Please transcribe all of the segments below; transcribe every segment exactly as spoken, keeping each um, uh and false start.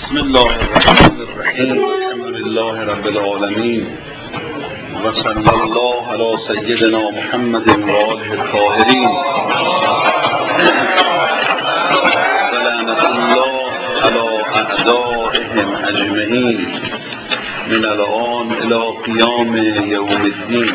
بسم الله الرحمن الرحیم. الحمد لله رب العالمین و صلی الله علی سیدنا محمد و آله الطاهرین و لعنت الله علی اعدائهم اجمعین من الان الی قیام یوم الدین.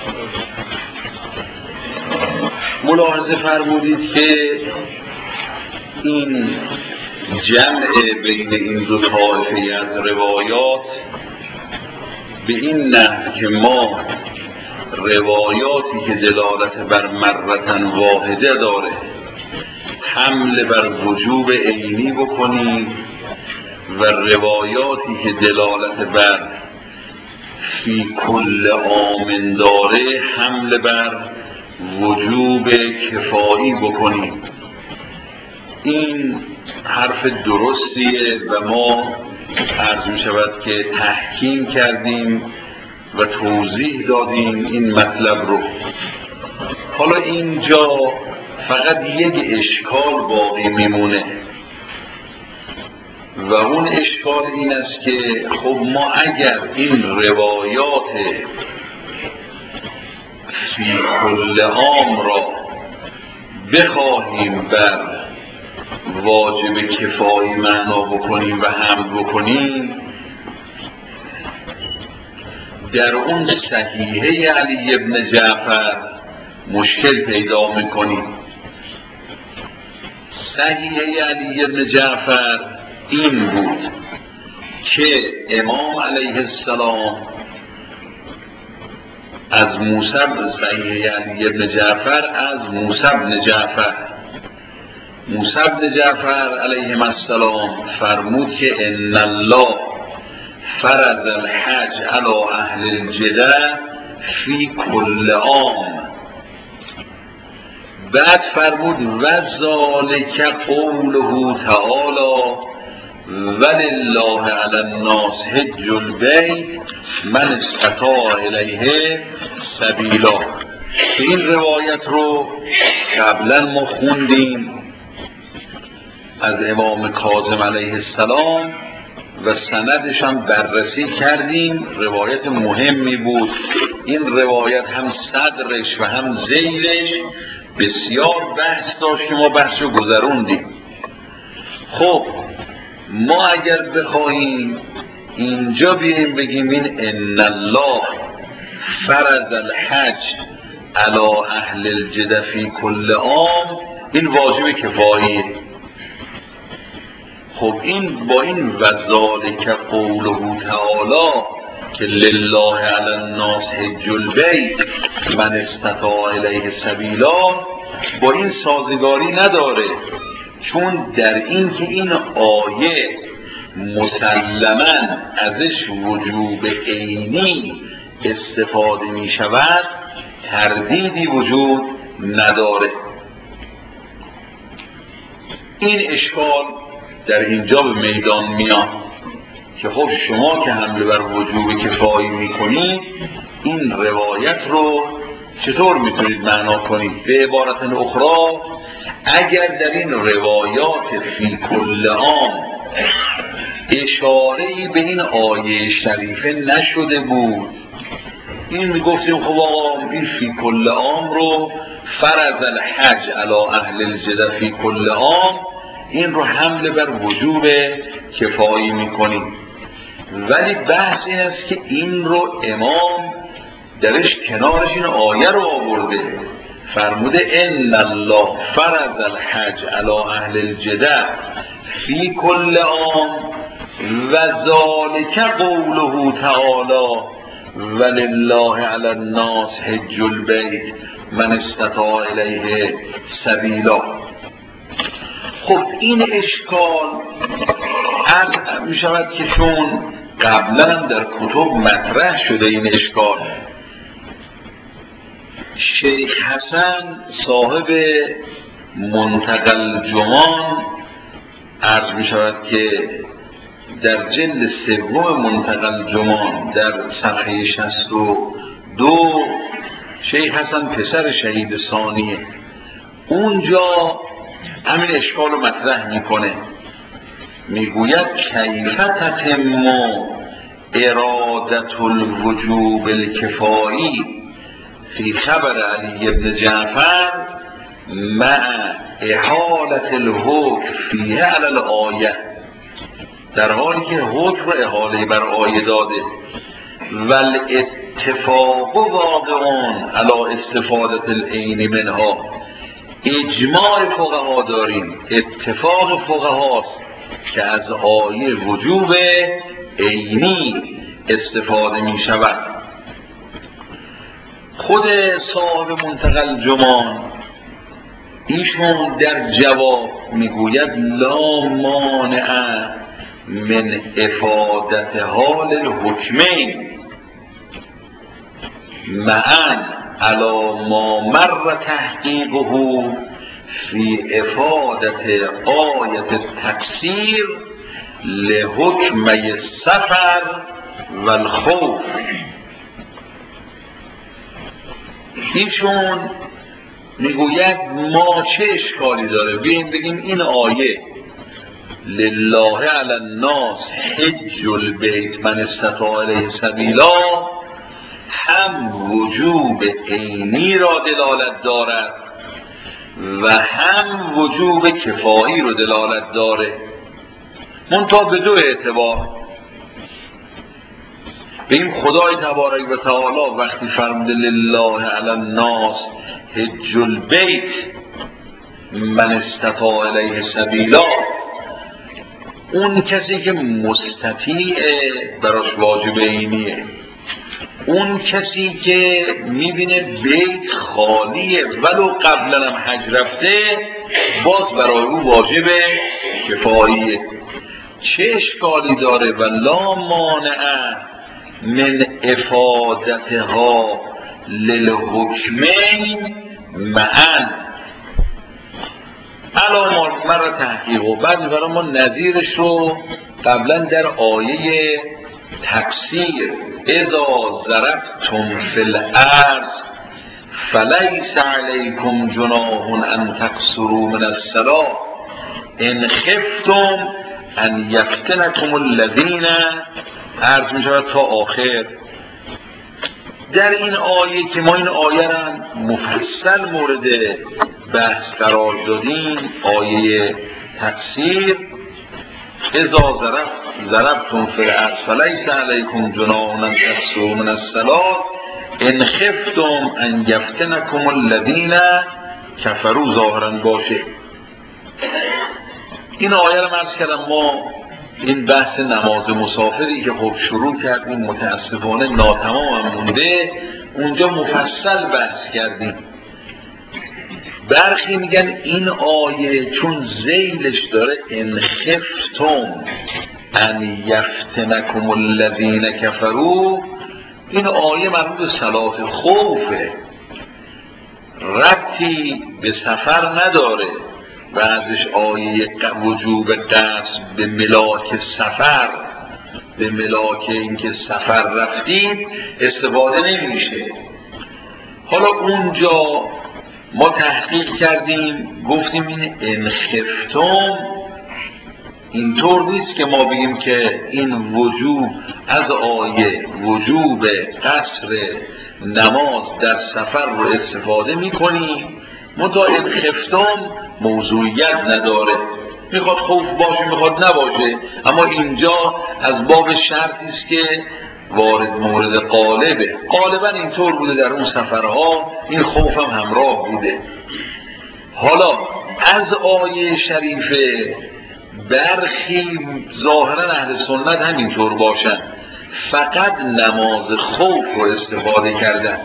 ملاحظه فرمودید که این جمع بین این دو طایفه از روایات به این نحو که ما روایاتی که دلالت بر مرتن واحده داره حمل بر وجوب عینی بکنیم و روایاتی که دلالت بر فی کل عام داره حمل بر وجوب کفایی بکنیم. این حرف درستیه و ما عرض می شود که تحکیم کردیم و توضیح دادیم این مطلب رو. حالا اینجا فقط یک اشکال باقی میمونه و اون اشکال این است که خب ما اگر این روایات فی کل عام را بخواهیم بر واجب کفایی معنا بکنیم و حمل بکنیم، در اون صحیحه علی ابن جعفر مشکل پیدا میکنیم. صحیحه علی ابن جعفر این بود که امام علیه السلام از موسی بن صحیحه علی ابن جعفر از موسی بن جعفر موسی بن جعفر علیه السلام فرمود که ان الله فرض الحج علی اهل الجده فی کل عام. بعد فرمود و ذالک قوله تعالی ولله علی الناس حج البیت من استطاع الیه سبیلا. این روایت رو قبلا ما خوندیم از امام کاظم علیه السلام و سندش هم بررسی کردیم. روایت مهمی بود. این روایت هم صدرش و هم ذیلش بسیار بحث داشت که ما بحث رو گذروندیم. خب ما اگر بخواهیم اینجا بیاییم بگیم این ان الله فرض الحج علی اهل الجده فی کل عام، این واجب کفاییه. خب این با این وذالک قوله تعالی که لله علی الناس حج البیت من استطاع الیه سبیلا با این سازگاری نداره، چون در این که این آیه مسلماً ازش وجوب عینی استفاده می شود تردیدی وجود نداره. این اشکال در اینجا به میدان میاد که خب شما که حمله بر وجوب کفایی میکنید این روایت رو چطور میتونید معنا کنید؟ به عبارت اخرى اگر در این روایات فی کل عام اشاره‌ای به این آیه شریفه نشده بود، این میگفتیم خب آقا این فی کل عام رو فرض الحج علی اهل الجده فی کل عام، این رو حمله بر وجوب کفایی میکنیم. ولی بحث این است که این رو امام درش کنارش این آیه رو آورده، فرموده ان الله فرض الحج علی اهل الجده فی کل عام و ذالک قوله تعالی ولله علی الناس حج البیت من استطاع الیه سبیلا. خب این اشکال از می شود که چون قبلا در کتب مطرح شده این اشکال، شیخ حسن صاحب منتقى الجمان عرض می شود که در جلد سوم منتقى الجمان در صفحه شصت و دو، شیخ حسن پسر شهید ثانیه، اونجا همین اشکال رو مطرح میکنه میگوید کیف تتم ارادت الوجوب الکفایی فی خبر علی بن جعفر مع احالت الحکم فیه علی الآیه، در حالی که حکم را احاله بر آیه داده. ول اتفاق واقعون علی استفادت العین منها، اجماع فقها داریم، اتفاق فقهاست که از آیه وجوب عینی استفاده می شود. خود صاحب منتقى الجمان ایشون در جواب میگوید لا مانع من افادت حال الحکمین معا علی ما مر تحقیقه فی افادت آیت التکثیر لحکمی السفر و الخوف. ایشون میگوید ما چه اشکالی داره بیاییم بگیم این آیه لله علی الناس حج البیت من استطاع الیه سبیلا هم وجوب عینی را دلالت دارد و هم وجوب کفایی را دلالت داره، منتها به دو اعتبار. بگیم خدای تبارک و تعالی وقتی فرموده لله علی الناس حج البیت من استطاع الیه سبیلا، اون کسی که مستطیعه براش واجب عینیه، اون کسی که میبینه بیت خالیه ولو قبلا هم حج رفته باز برای او واجب کفاییه. چه اشکالی داره؟ و لا مانع من افادتها للحکمین معا علامات مرا تحقیق. و بعد برای ما نظیرش رو قبلا در آیه تکثیر اذا ضربتم فی الارض فلیس علیکم جناح ان تقصروا من الصلاة ان خفتم ان یفتنکم الذین، عرض می شود تا آخر. در این آیه که ما این آیه را مفصل مورد بحث قرار دادیم، آیه تکثیر اذا ضربتم فی الارض فلیس علیکم جناح ان تقصروا من الصلاة ان خفتم ان یفتنکم الذین کفروا ظاهرا باشه. این آیه رو عرض کردم ما این بحث نماز مسافری که خب شروع کردیم متاسفانه ناتمام هم مونده، اونجا مفصل بحث کردیم. برخی میگن این آیه چون ذیلش داره ان خفتم ان یفتنکم الذین کفروا، این آیه مربوط به صلات خوفه، ربطی به سفر نداره و ازش آیه وجوب قصد به ملاک سفر، به ملاک اینکه سفر رفتید استفاده نمیشه. حالا اونجا ما تحقیق کردیم گفتیم این ان خفتم اینطور نیست که ما بگیم که این وجوب از آیه وجوب قصر نماز در سفر رو استفاده میکنیم، منتها ان خفتم موضوعیت نداره، میخواد خوف باشه میخواد نباشه. اما اینجا از باب شرطی است که وارد مورد قالبه، غالبا اینطور بوده در اون سفرها، این خوف هم همراه بوده. حالا از آیه شریفه برخی ظاهرا اهل سنت همینطور باشن، فقط نماز خوف رو استفاده کردن،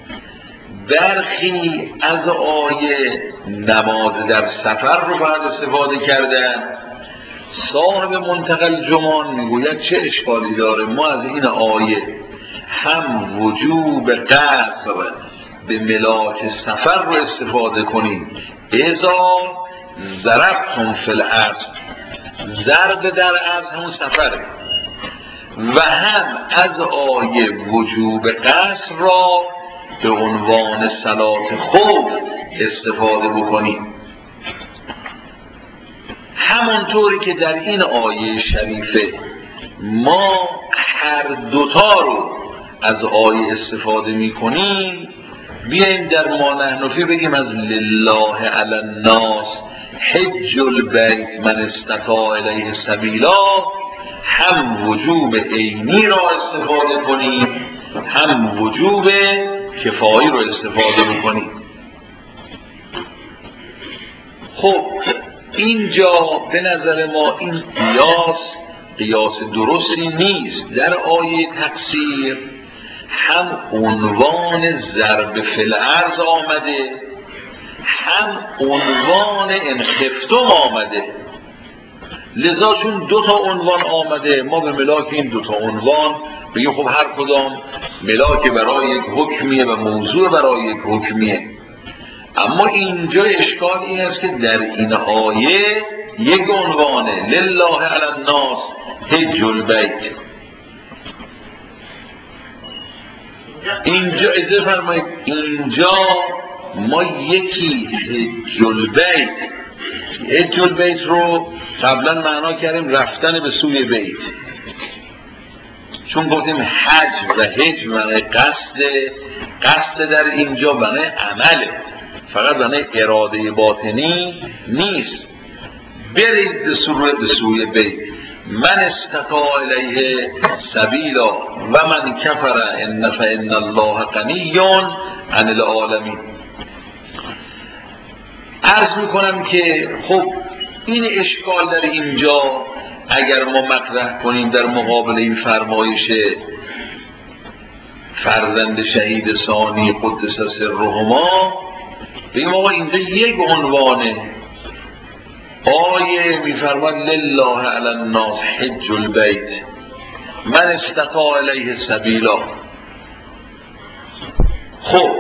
برخی از آیه نماز در سفر رو باید استفاده کردن. صاحب منتقى الجمان میگوید چه اشکالی داره ما از این آیه هم وجوب قصر به ملاک سفر رو استفاده کنیم، اذا ضربتم فی الارض، ضرب در ارض همون سفره، و هم از آیه وجوب قصر را به عنوان صلات خوف استفاده بکنیم. همونطوری که در این آیه شریفه ما هر دوتا رو از آیه استفاده میکنیم، بیاییم در ما نحنفی بگیم از لله علی الناس حج البیت من استطاع الیه سبیلا، هم وجوب عینی را استفاده کنیم هم وجوب کفایی رو استفاده میکنیم. خب اینجا به نظر ما این قیاس قیاس درستی نیست. در آیه تکثیر هم عنوان ضرب فی الارض آمده هم عنوان ان خفتم آمده، لذا چون دو تا عنوان آمده ما به ملاک این دو تا عنوان بگیم خب هر کدام ملاک برای یک حکمیه و موضوع برای یک حکمیه. اما اینجا اشکال این است که در این آیه یک عنوانه لله علی الناس حج البیت. اینجا اجازه فرمایید اینجا ما یکی حج البیت حج البیت رو قبلا معنا کردیم رفتن به سوی بیت، چون گفتیم حج و حج معنی قصد، قصد در اینجا معنی عمله، فقط معنی اراده باطنی نیست. برید به سوی به سوی بیت من استطاع الیه سبیلا و من کفر ان فان الله غنی عن العالمین. عرض میکنم که خب این اشکال در اینجا اگر ما مطرح کنیم در مقابل این فرمایش فرزند شهید ثانی قدس سرهما، بگیم آقا اینجا یک عنوانه. آیه میفرماد لله علی الناس حج البیت من استطاع الیه سبیلا. خب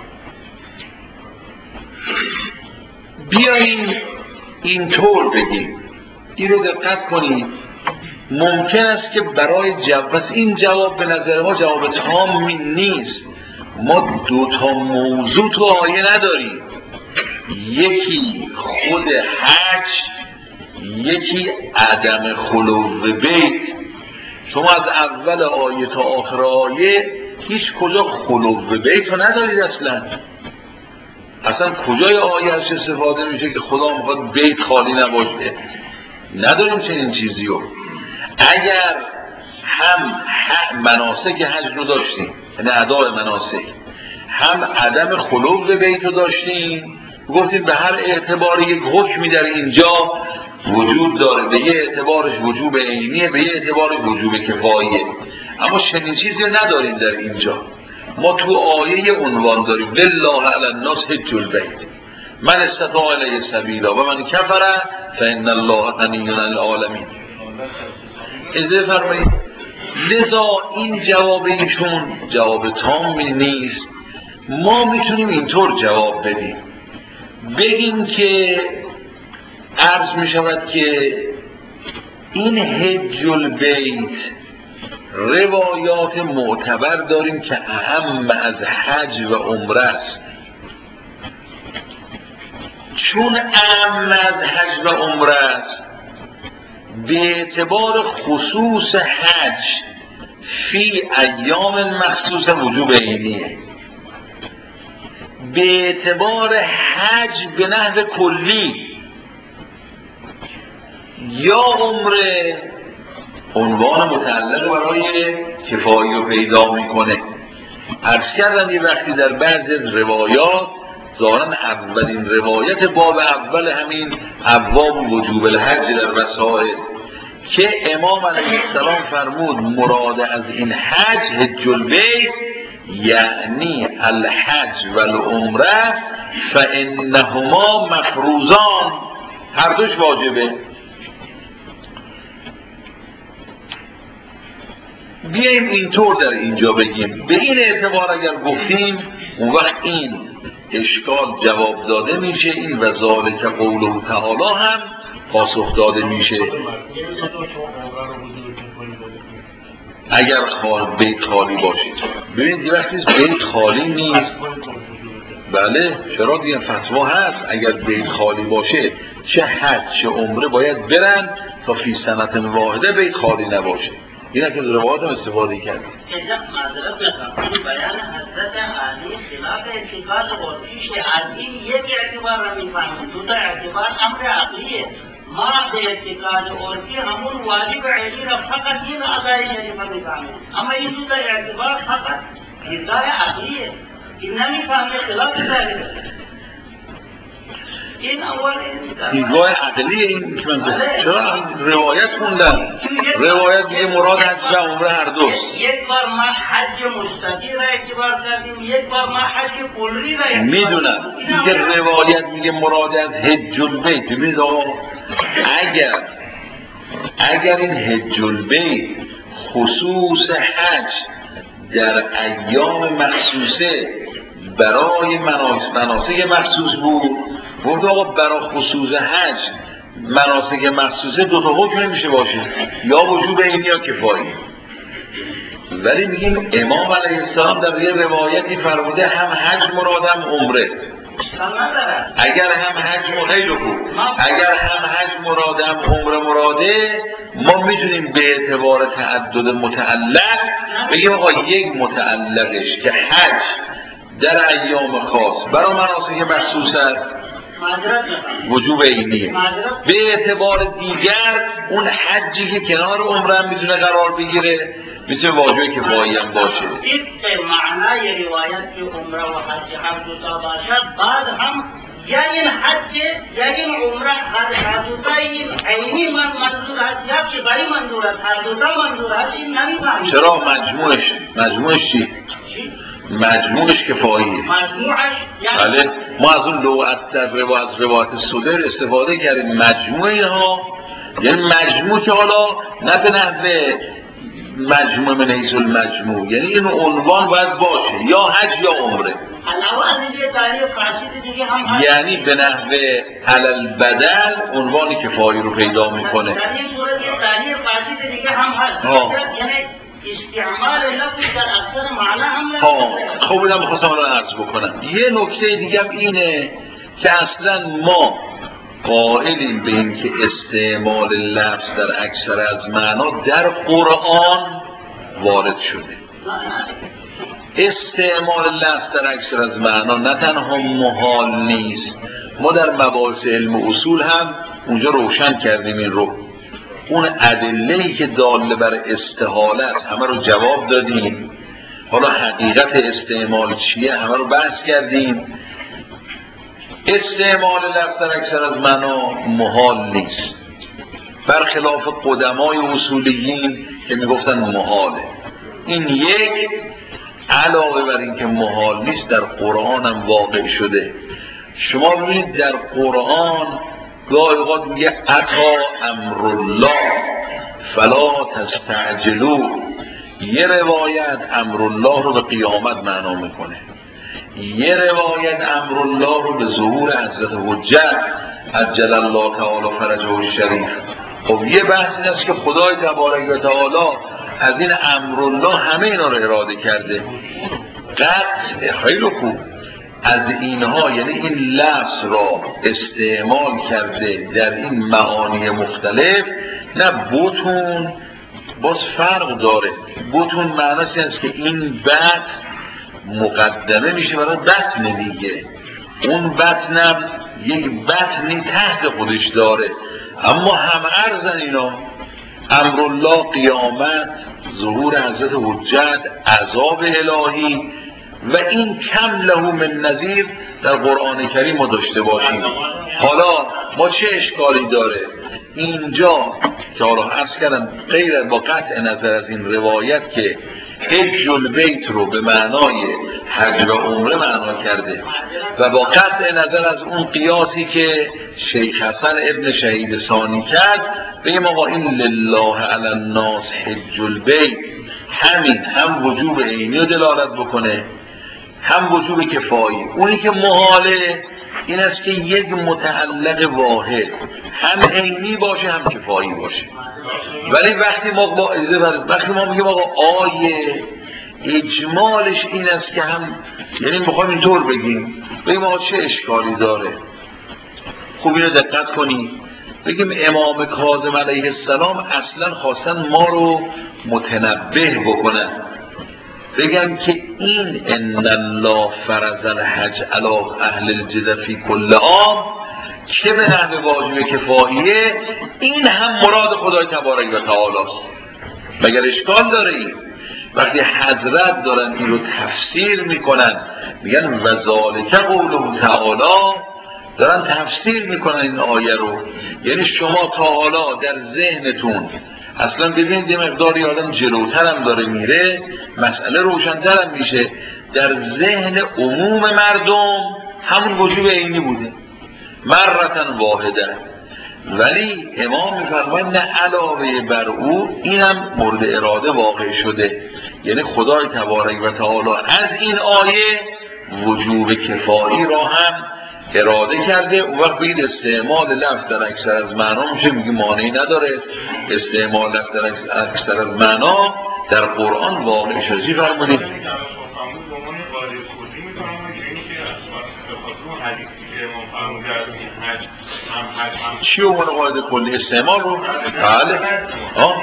بیاییم اینطور بگیم، این رو دقت کنید. ممکن است که برای جواب این جواب به نظر ما جواب تام نیست. ما دو تا موضوع تو آیه نداریم، یکی خود حج، یکی عدم خلو بیت. شما از اول آیه تا آخر آیه هیچ کجا خلو بیت رو ندارید. اصلا اصلا کجای آیه هست استفاده میشه که خدا میخواد بیت خالی نباشه؟ نداریم چنین چیزی رو. اگر هم مناسک حج رو داشتیم، یعنی ادای مناسک، هم عدم خلو بیت رو داشتیم، گفتیم به هر اعتبار یک حکمی در اینجا وجود داره، به یه اعتبارش وجوب عینیه، به یه اعتبارش وجوب کفاییه. اما چنین چیزی نداریم در اینجا. ما تو آیه عنوان داریم لله علی الناس حج البیت من استطاع الیه سبیلا و من کفر فان الله غنی عن العالمین. اجازه فرمایید، لذا این جواب ایشون جواب تامی نیست. ما میتونیم اینطور جواب بدیم، بگیم که عرض میشود که این حج البیت روایات معتبر داریم که اهم از حج و عمره است. چون اهم از حج و عمره است، به اعتبار خصوص حج فی ایام مخصوص وجوب عینیه، به اعتبار حج به نحو کلی یا عمره عنوان متعلق برای کفایی رو پیدا میکنه. عرض کردم یه وقتی در بعضی از روایات ظاهراً اولین روایت باب اول همین ابواب وجوب الحج در وسائل که امام علیه السلام فرمود مراد از این حج حج البیت یعنی الحج و العمره فانهما مفروضان، هر دوش واجبه. بیاییم اینطور در اینجا بگیم، به این اعتبار اگر گفتیم اون وقت این اشکال جواب داده میشه، این و ذالک قوله تعالی هم پاسخ داده میشه. اگر خال بیت خالی باشید، ببینید یه وقتی بیت خالی نیست، بله چرا دیگه فتوا هست، اگر بیت خالی باشه چه حج چه عمره باید برن تا فی سنت واحده بیت خالی نباشه. اینا که روایات هم استفاده کرد. اینجا معذرت میخوام این بیان حضرت علی خلاف اعتقاد قرطی که از این یک اعتبار را میفهمیم، دو تا اعتبار امر عقلیه. ما به اعتقاد قرطی همون واجب علی را فقط این اعضای شریفه میفهمیم، اما این دو تا اعتبار فقط دیدگاه عقلیه، این نمیفهمه خلاف ذلك. این اول دیدگاه عقلی این که من گفتم چرا روایت خوندم، روایت میگه مراد حج و عمره هر دوست. یک بار ما حج مستقی را اعتبار کردیم، یک بار ما حج کلی را اعتبار میدونم دیگه روایت میگه مراد از حج البیت. ببینید آقا اگر اگر این حج البیت خصوص حج در ایام مخصوصه برای مناسک مخصوص بود، گفت آقا برای خصوص حج مناسک مخصوصه دو تا حکم نمیشه باشه، یا وجوب عینی یا کفایی. ولی میگیم امام علیه السلام در یه روایتی فرموده هم حج مرادم عمره. اگر هم حج خیلی خوب، اگر هم حج مرادم عمره مراده، ما میتونیم به اعتبار تعدد متعلق بگیم آقا یک متعلقش که حج در ایام خاص برای مناسک مخصوص است وجوب عینیه، به اعتبار دیگر اون حجی که کنار عمره هم میتونه قرار بگیره میتونه واجب کفایی هم باشه. این معنای روایت که عمره و حج هر دو تا باشد، بعد هم یا این حج یا این عمره هر دو تا این عینی من منظور هست یا کفایی منظور هست، هر دو تا منظور هست، این نمیفهمید. چرا مجموعش مجموعش چی؟ مجموعش کفاییه. مجموعش بله ما از اون لغت در روایت روایت صدر استفاده کردیم مجموع اینها، یعنی مجموع که حالا نه به نحوه مجموع من حیث المجموع، یعنی این عنوان باید باشه یا حج یا عمره. علاوه از این تعریف فارسی دیگه هم هست، یعنی به نحوه علل بدل عنوان کفایی رو پیدا میکنه. در این صورت یه تعریف فارسی دیگه هم هست، یعنی استعمال لفظ در اکثر معنا هم لفظ. ها خب اینم می‌خواستم رو عرض بکنم. یه نکته دیگه هم اینه که اصلا ما قائلیم به این که استعمال لفظ در اکثر از معنا در قرآن وارد شده. استعمال لفظ در اکثر از معنا نه تنها محال نیست، ما در مباحث علم و اصول هم اونجا روشن کردیم این رو. اون ادله‌ای که داله بر استحالت همه رو جواب دادیم. حالا حقیقت استعمال چیه همه رو بحث کردیم. استعمال لفظ در اکثر از معنا محال نیست، برخلاف قدمای اصولیین که میگفتن محاله. این یک علاوه بر این که محال نیست در قرآن هم واقع شده. شما ببینید در قرآن گاهی اوقات میگه اتی امر الله فلا تستعجلوا. یه روایت امر الله رو به قیامت معنا میکنه، یه روایت امر الله رو به ظهور حضرت حجت عجل الله تعالی فرجه الشریف. خب یه بحث این است که خدای تبارک و تعالی از این امر الله همه اینا رو اراده کرده. قطع خیلی خوب از اینها، یعنی این لفظ را استعمال کرده در این معانی مختلف. نه بوتون باز فرق داره. بوتون معناش است که این بطن مقدمه میشه برای بطن دیگه، اون بطنم یک بطنی تحت خودش داره. اما هم ارزن اینا، امر الله قیامت، ظهور حضرت حجت، عذاب الهی و این کم له من نظیر در قرآن کریم ما داشته باشیم. حالا ما چه اشکالی داره اینجا که حالا عرض کردم غیر با قطع نظر از این روایت که حج البیت رو به معنای حج و عمره معنا کرده و با قطع نظر از اون قیاسی که شیخ حسن ابن شهید ثانی کرد بگیم آقا این لله علی الناس حج البیت همین هم وجوب عینی رو دلالت بکنه هم وجوب کفایی. اونی که محاله این است که یک متعلق واحد هم عینی باشه هم کفایی باشه. ولی وقتی ما با وقتی ما میگیم آقا آیه اجمالش این است که هم، یعنی میخوایم اینطور بگیم بگیم آقا چه اشکالی داره خوب اینو دقت کنید. بگیم امام کاظم علیه السلام اصلا خواستن ما رو متنبه بکنن، بگن که این ان الله فرض الحج علی اهل الجده فی کل عام که به نحو واجب کفاییه، این هم مراد خدای تبارک و تعالی است. مگر اشکال داره این؟ وقتی حضرت دارن این رو تفسیر میکنن میگن و ذالک قوله تعالی، دارن تفسیر میکنن این آیه رو. یعنی شما تا حالا در ذهنتون اصلا ببینید یه مقداری آدم جلوتر هم داره میره، مسئله روشن‌تر هم میشه. در ذهن عموم مردم همون وجوب عینی بوده مرتن واحده، ولی امام میفرماید نه، علاوه بر او اینم مورد اراده واقع شده. یعنی خدای تبارک و تعالی از این آیه وجوب کفایی را هم اراده کرده. اون وقت بگید استعمال لفظ در اکثر از معنا میشه، میگه مانعی نداره. استعمال لفظ در اکثر از معنا در قرآن واقع شده. چی فرمودید؟ چی عنوان قاعده کلی استعمال رو؟ بله آه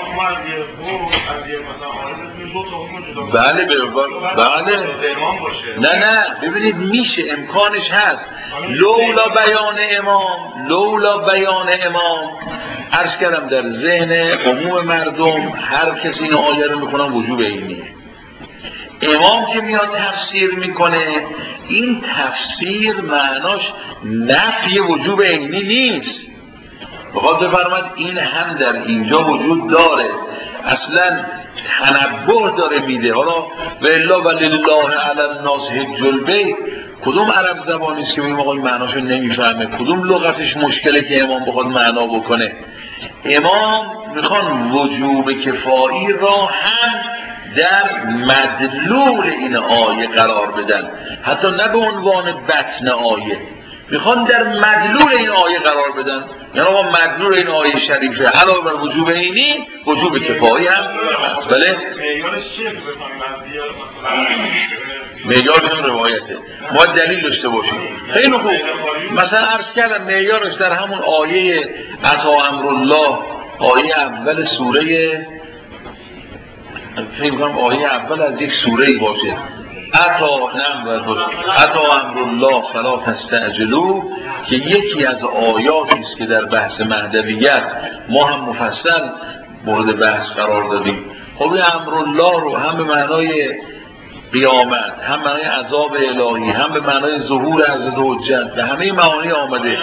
بله بله نه نه ببینید میشه، امکانش هست. لولا بیان امام لولا بیان امام عرض کردم در ذهن عموم مردم هر کسی این آیه رو میکنن وجوب عینیه. امام که میاد تفسیر میکنه، این تفسیر معناش نفی وجوب عینی نیست. بخواد بفرماید این هم در اینجا وجود داره، اصلا تنبه داره میده. حالا و الا ولله علی الناس حج البیت کدوم عرب زبانی است که این آقای معناشو نمیفهمه؟ کدوم لغتش مشکله که امام بخواد معنا بکنه؟ امام میخوان وجوب کفایی را هم در مدلول این آیه قرار بدن، حتی نه به عنوان بطن آیه، میخوان در مدلول این آیه قرار بدن. یعنی آقا مدلول این آیه شریفه علاوه بر وجوب عینی وجوب کفایی هم هست. بله معیارش هم روایته، ما دلیل داشته باشیم. خیلی خوب، مثلا عرض کردم معیارش در همون آیه اتی امرالله، آیه اول سوره، فکر می‌کنم آیه اول از یک سوره‌ای باشه. اتا نم و اتا امرالله فلا تستعجلوا، که یکی از آیاتی است که در بحث مهدویت ما هم مفصل مورد بحث قرار دادیم. خب این امرالله رو هم به معنای قیامت، هم معنای عذاب الهی، هم به معنای ظهور حضرت حجت، به همه معانی آمده.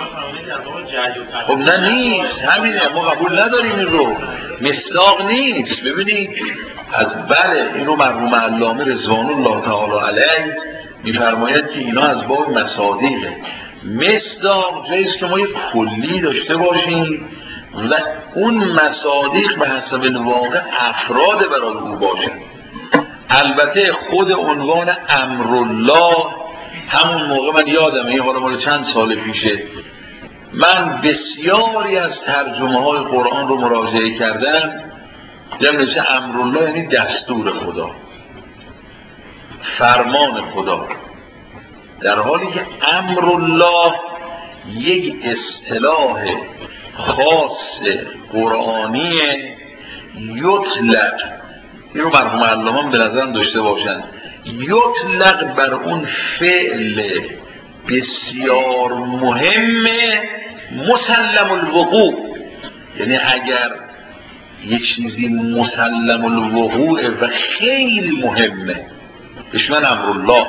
خب نه نیست، همینه، ما قبول نداریم این رو، مصداق نیست. ببینید از بله اینو مرحوم علامه رضوان الله تعالی علیه میفرماید که اینا از باب مصادیقه. مصداق جاییست که ما یک کلی داشته باشیم و اون مصادیق به حسب الواقع افراد برای او باشن. البته خود عنوان امرالله همون موقع من یادمه، این حالا مال چند سال پیشه، من بسیاری از ترجمه های قرآن رو مراجعه کردم، دیدم نوشته امرالله یعنی دستور خدا، فرمان خدا، در حالی که امرالله یک اصطلاح خاص قرآنی یطلق، این رو مرحوم علامه به نظرم داشته باشن، یطلق بر اون فعل بسیار مهم مسلم الوقوع. یعنی اگر یک چیزی مسلم الوقوع و خیلی مهمه بشمن امرالله،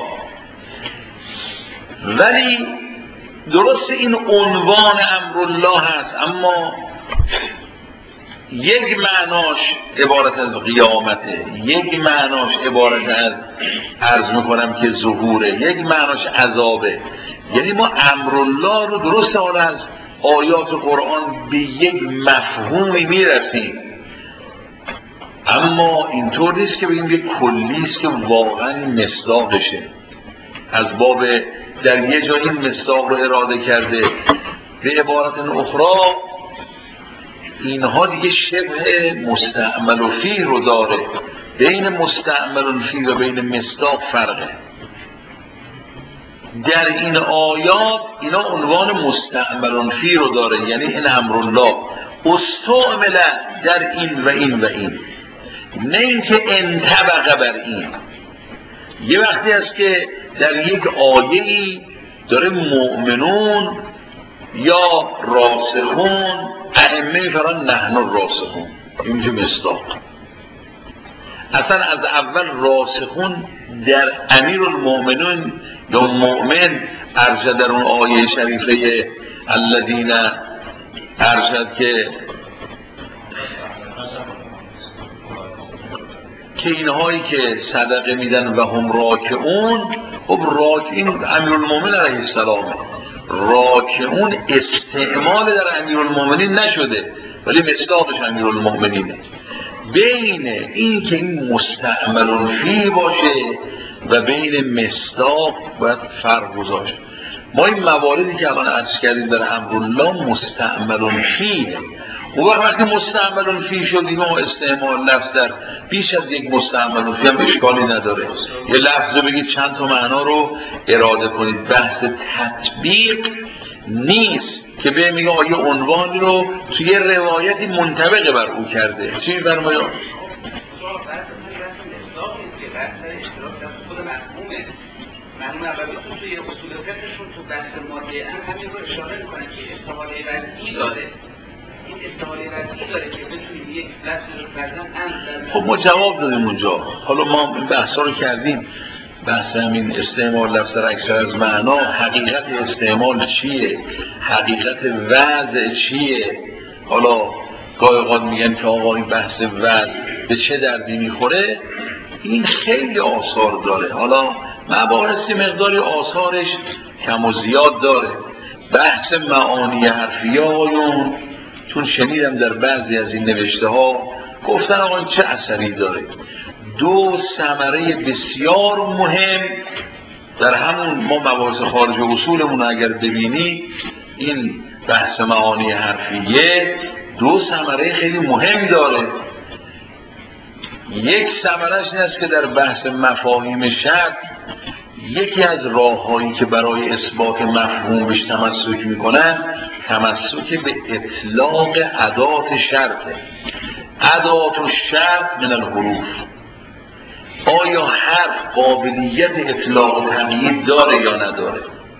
ولی درست این عنوان امرالله هست، اما یک معناش عبارت از قیامته، یک معناش عبارت از عرض میکنم که ظهوره، یک معناش عذابه. یعنی ما امرالله رو درست حالا از آیات قرآن به یک مفهومی میرسیم، اما اینطور نیست که بگیم یک کلیست که واقعا مصداقشه. از باب در یه جا این مصداق رو اراده کرده، به عبارت اخرى اینها دیگه شبه مستعمل و فیه رو داره. بین مستعمل و فیه و بین مصداق فرقه. در این آیات اینا عنوان مستعمل فی رو داره، یعنی این امرالله استعمل در این و این و این، نه اینکه انطبق بر این. یه وقتی است که در یک آیه‌ای داره مؤمنون یا راسخون، ائمه فران نحن راسخون، این میشه مصداق. اصلا از اول راسخون در امیرالمؤمنین یا مؤمن ارشد در اون آیه شریفه الذین ارشد که که اینهایی که صدقه میدن و هم راکعون. خب راکعین امیرالمؤمنین علیه السلام، راکعون استعمال در امیرالمؤمنین نشده ولی مصداقش امیرالمؤمنینه. بین این که این مستعمل فی باشه و بین مصداق باید فرق گذاشت. ما این مواردی که الان عرض کردیم در امرالله مستعمل فیه، اون وقتی مستعمل فی شدیم و استعمال لفظ در بیش از یک مستعمل فی هم اشکالی نداره. یه لفظ رو بگید چند تا معنا رو اراده کنید، بحث تطبیق نیست که به میگه آیه عنوانی رو توی روایتی منطبق بر او کرده. چی می‌فرمایید؟ معلومه اولی توی اصول فقهشون تو بحث ماده هم همین رو اشاره میکنن که استعمال وضعی داره. این استعمال وضعی داره که بتونیم یک لفظ رو فرزن. خب ما جواب دادیم اونجا. حالا ما این بحثا رو کردیم، بحث همین استعمال لفظ در اکثر از معنا، حقیقت استعمال چیه، حقیقت وضع چیه. حالا گاهی اوقات میگن که آقا این بحث وضع به چه دردی میخوره، این خیلی آثار داره. حالا مباحث مقداری آثارش کم و زیاد داره. بحث معانی حرفیه آیون چون شنیدم در بعضی از این نوشته ها گفتن آقا این چه اثری داره. دو ثمره بسیار مهم در همون ما مباحث خارج اصولمون اگر ببینی، این بحث معانی حرفیه دو ثمره خیلی مهم داره. یک ثمره‌اش این است که در بحث مفاهیم شرط یکی از راه‌هایی که برای اثبات مفهوم بهش تمسک میکنن تمسک به اطلاق ادات شرطه. ادات و شرط من الحروف، آیا حرف قابلیت اطلاق و تقیید داره یا نداره؟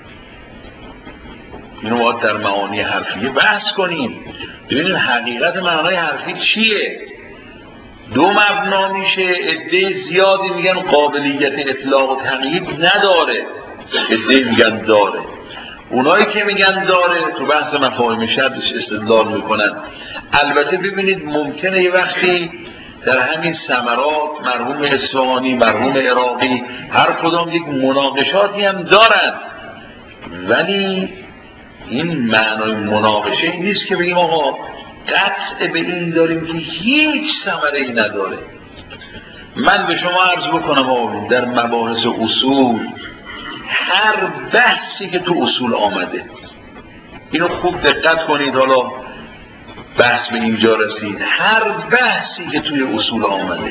اینو باید در معانی حرفیه بحث کنیم، ببینیم حقیقت معنای حرفی چیه. دو مبنا میشه، عده زیادی میگن قابلیت اطلاق و تقیید نداره، عده میگن داره. اونایی که میگن داره تو بحث مفاهیم شرطش استدلال میکنن. البته ببینید ممکنه یه وقتی در همین ثمرات مرحوم اصفهانی، مرحوم عراقی هر کدام یک مناقشاتی هم دارن، ولی این معنای مناقشه این نیست که بگیم آقا قطع به این داریم که هیچ ثمره‌ای نداره. من به شما عرض بکنم آقا در مباحث اصول هر بحثی که تو اصول آمده، اینو خوب دقت کنید، حالا بحث به اینجا رسید، هر بحثی که توی اصول آمده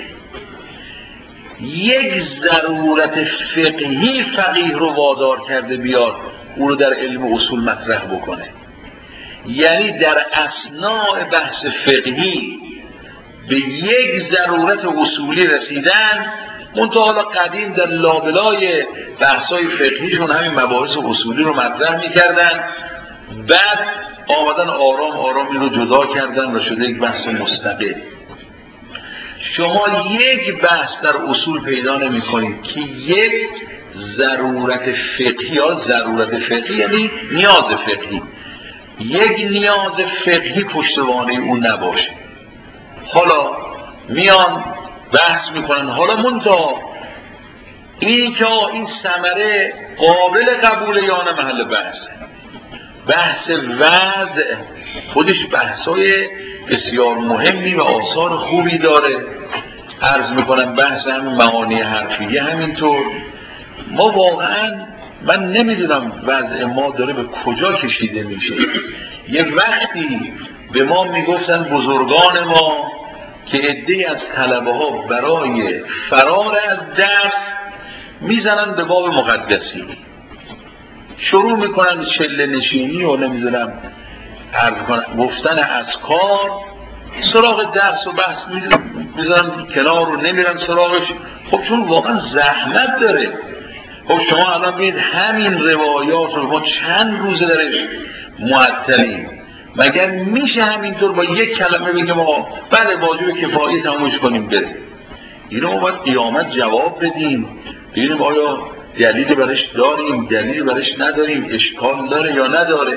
یک ضرورت فقهی فقیه رو وادار کرده بیاد او رو در علم اصول مطرح بکنه. یعنی در اثناء بحث فقهی به یک ضرورت اصولی رسیدن، منتها حالا قدیم در لابلای بحث‌های فقهیشون همین مباحث اصولی رو مطرح می‌کردن، بعد آمدن آرام آرام این رو جدا کردن و شده یک بحث مستقل. شما یک بحث در اصول پیدا نمی‌کنید که یک ضرورت فقهی یا ضرورت فقهی یعنی نیاز فقهی، یک نیاز فقهی پشتوانه اون نباشه. حالا میان بحث میکنن، حالا منتها این که این ثمره قابل قبول یا نه محل بحث. بحث وضع خودش بحثای بسیار مهمی و آثار خوبی داره. عرض میکنم بحث همین معانی حرفیه همینطور. ما واقعا من نمیدونم وضع ما داره به کجا کشیده میشه. یه وقتی به ما میگفتن بزرگان ما که عده‌ای از طلبه ها برای فرار از درس میزنن به باب مقدسی، شروع میکنن چله نشینی و نمیدونم عرض کنن گفتن اذکار، سراغ درس و بحث میذارن کنار رو نمیرن سراغش. خب چون واقعا زحمت داره. خب شما الان بید همین روایات رو ما چند روزه درش معطلیم، مگر میشه همینطور با یک کلمه بگیم ما بله واجب کفایی تمومش کنیم بریم؟ اینو ما باید قیامت جواب بدیم، ببینیم آیا دلیلی برش داریم، دلیلی برش نداریم، اشکال داره یا نداره.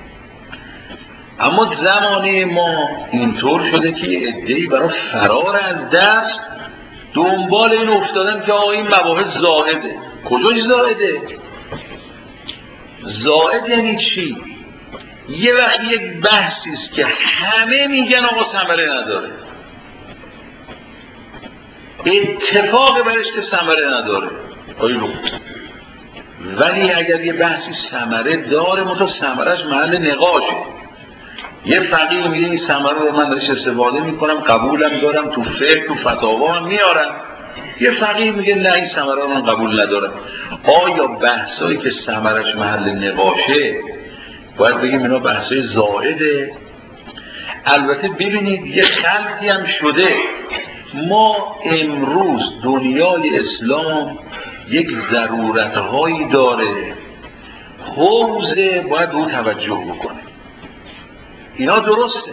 اما زمانه ما اینطور شده که عده‌ای برای فرار از درس دنبال این افتادن که آقا این مباحث زائده. کجاش زائده؟ زائد یعنی چی؟ یه وقت یک بحثی است که همه میگن آقا ثمره نداره، اتفاق برش که ثمره نداره، ولی اگر یه بحثی ثمره داره متا ثمرهش محل نقاشه. یه فقیه میگه این ثمره رو من درش استفاده میکنم، قبولم دارم، تو فقه تو فتاوا هم میارم. یه فقیه میگه نه این ثمره رو من قبول ندارم. آیا بحثایی که ثمرهش محل نقاشه باید بگیم اینا بحثای زائده؟ البته ببینید یه خلقی هم شده، ما امروز دنیای اسلام یک ضرورتهایی داره، حوزه باید رو توجه بکنه. اینا درسته.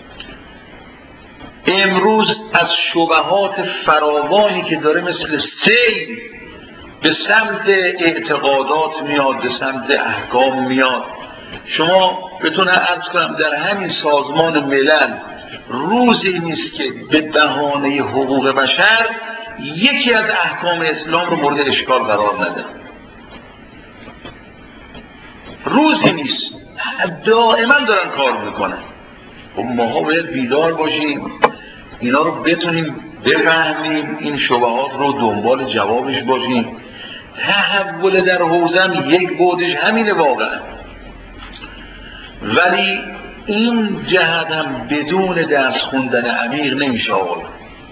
امروز از شبهات فراوانی که داره مثل سیل به سمت اعتقادات میاد، به سمت احکام میاد. شما بتونه عرض کنم در همین سازمان ملل روزی نیست که به بهانه حقوق بشر یکی از احکام اسلام رو مورد اشکال قرار نده. روزی نیست، دائما دارن کار میکنن. و ماها باید بیدار باشیم، اینا رو بتونیم بفهمیم، این شبهات رو دنبال جوابش باشیم. تحول در حوزه یک بودش همینه واقعا، ولی این جهت هم بدون درس خوندن عمیق نمیشه آقا.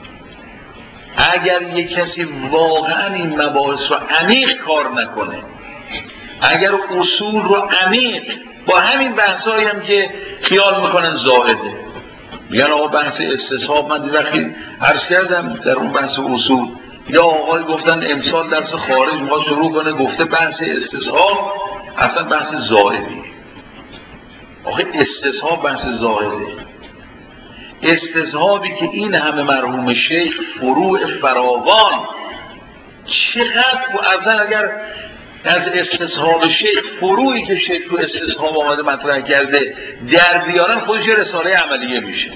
اگر یک کسی واقعا این مباحث رو عمیق کار نکنه، اگر اصول رو عمیق با همین بحثایی هم که خیال میکنن زائده، میگن آقا بحث استصحاب، من وقتی عرض کردم در اون بحث اصول یا آقای گفتن امسال درس خارج میخواد شروع کنه، گفته بحث استصحاب اصلا بحث زائدی. آخه استصحاب بحث زائده، استصحابی که این همه مرحوم شیخ فروع فراوان چقدر و اصلا اگر از استصحاب شیخ فروعی که شیخ تو استصحاب آمده مطرح کرده در بیارن خودش رساله عملیه میشه.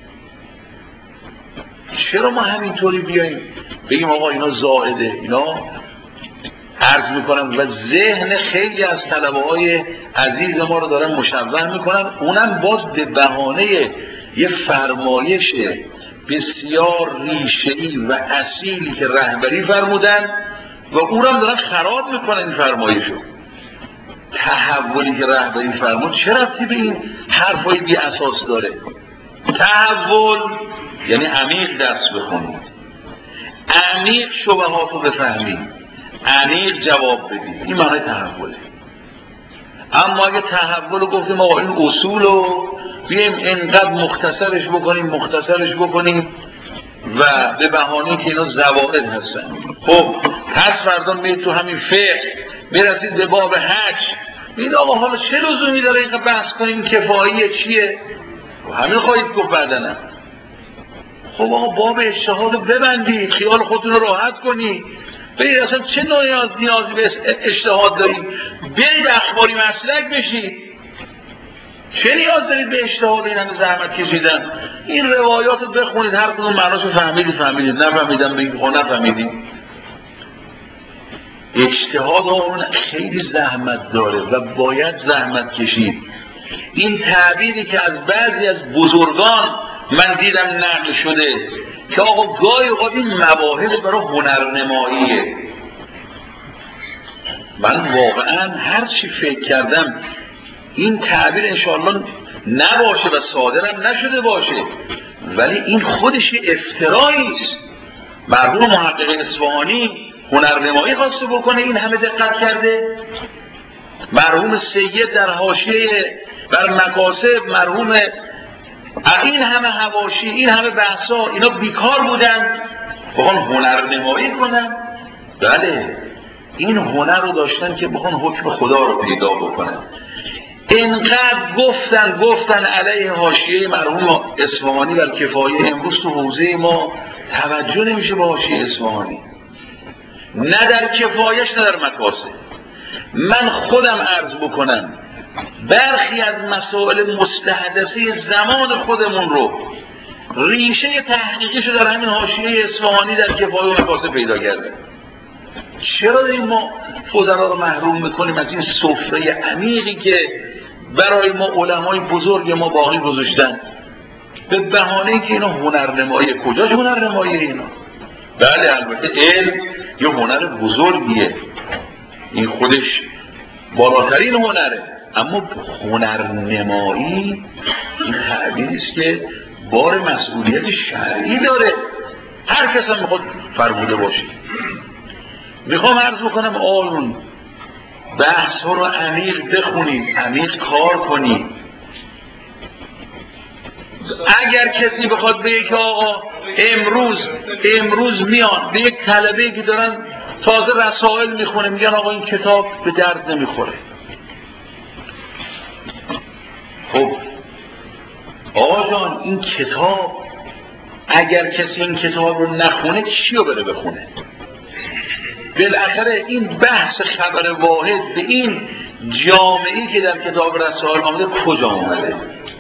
چرا ما همینطوری بیاییم بگیم آقا اینا زائده؟ اینا عرض میکنم و ذهن خیلی از طلبه های عزیز ما رو دارن مشوه میکنن، اونم باز به بهانه یه فرمایش بسیار ریشه‌ای و اصیلی که رهبری فرمودن و اونم دارن خراب میکنن این فرمایشو. تحولی که رهبری فرمود چه ربطی به این حرفای بی اساس داره؟ تحول یعنی عمیق درس بخونید، عمیق شبهات رو بفهمید، عمیق جواب بدید، این معنی تحوله. اما اگه تحول رو گفتیم آقا این اصول رو بیایم انقدر مختصرش بکنیم مختصرش بکنیم و به بهانه که اینا زوائد هستن، خب هر فردا میید تو همین فقه میرسید به باب حج، این آقا حالا چه لزومی داره اینقدر بحث کنیم کفاییه چیه؟ همین خواهید گفت بعدنم. خب آقا باب اجتهاد رو ببندید، خیال خودتون رو راحت کنید، برید اصلا چه نیاز نیازی به اجتهاد دارید؟ برید اخباری مسلک بشید، چه نیاز دارید به اجتهاد؟ این همه زحمت کشیدن، این روایات رو بخونید، هر کدوم معناشو فهمیدید فهمیدید، نفهمیدم بگید خب نفهمیدید. اجتهاد اون خیلی زحمت داره و باید زحمت کشید. این تعبیری که از بعضی از بزرگان من دیدم نقل شده که آقا گاهی اوقات این مباحث برای هنرنماییه، من واقعا هر چی فکر کردم این تعبیر انشاءالله نباشه و صادرم نشده باشه، ولی این خودش افترایی است. مرحوم محقق اصفهانی هنرنمایی خواسته بکنه این همه دقت کرده؟ مرحوم سید در حاشیه بر مکاسب، مرحوم این همه حواشی، این همه بحثا، اینا بیکار بودن بخوان هنرنمایی کنن؟ بله، این هنر رو داشتن که بخوان حکم خدا رو پیدا بکنن. اینقدر گفتن گفتن علیه حاشیه مرحوم اصفهانی و کفایه. امروز تو حوزه ما توجه نمیشه به حاشیه اصفهانی، نه در کفایش نه در مکاسب. من خودم عرض بکنم برخی از مسائل مستحدثه زمان خودمون رو ریشه تحقیقی شو در همین حاشیه اصفهانی در کفایه و مکاسب پیدا کرده. چرا داریم ما فضلا رو محروم میکنیم از این سفره عمیقی که برای ما علمای بزرگ ما باقی گذاشتن به بهانه‌ای که اینا هنرنمایی؟ کجا هنرنمایی اینا؟ بله البته علم یه هنر بزرگیه، این خودش بالاترین هنره، اما هنرنمایی این تعبیری است که بار مسئولیت شرعی داره، هر کس هم میخواد فرموده باشه. میخوام عرض بکنم آیون بحث ها رو عمیق بخونید، عمیق کار کنید. اگر کسی بخواد بگه که آقا امروز امروز میان به یک طلبه که دارن تازه رسائل میخونه میگن آقا این کتاب به درد نمیخوره، خب آقا جان این کتاب اگر کسی این کتاب رو نخونه چی رو بره بخونه؟ بالاخره این بحث خبر واحد به این جامعه‌ای که در کتاب رسائل آمده کجا آمده؟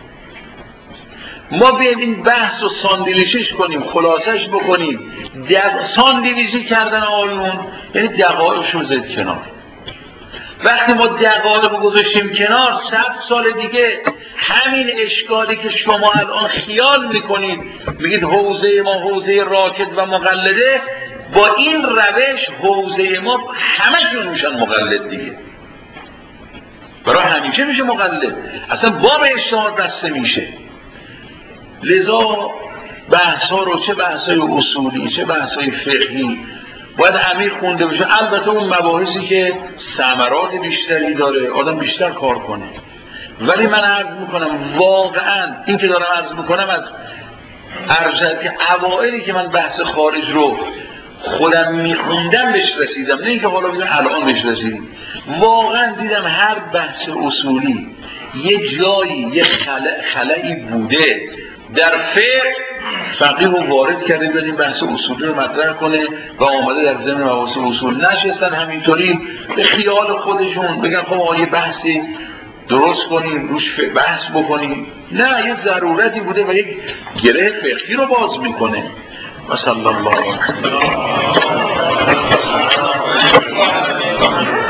ما بیاییم این بحث رو ساندویچش کنیم، خلاصش بکنیم. ساندویچی کردن آیون یعنی دقایقش رو زد کنار. وقتی ما دقایق رو گذاشتیم کنار، صد سال دیگه همین اشکالی که شما الان خیال میکنید میگید حوزه ما حوزه راکد و مقلده، با این روش حوزه ما همشون میشن مقلد دیگه، برای همیشه میشه مقلد، اصلا باب اجتهاد بسته میشه. لذا بحث ها رو چه بحث های اصولی چه بحث های فقهی باید عمیق خونده بشه. البته اون مباحثی که ثمرات بیشتری داره آدم بیشتر کار کنه. ولی من عرض میکنم واقعا این که دارم عرض میکنم از ارجح که اوائلی که من بحث خارج رو خودم میخوندم بهش رسیدم، نه اینکه حالا بگم الان بهش رسیدیم، واقعا دیدم هر بحث اصولی یه جایی یه خلایی بوده در فقه، فقیه رو وارد کرده بیاد این بحث اصولی رو مطرح کنه و آمده در ضمن مباحث اصول نشستن همینطوری به خیال خودشون بگن خب آقا یه بحثی درست کنیم روش بحث بکنیم. نه، یه ضرورتی بوده و یک گره فقهی رو باز میکنه. و صلی الله علیه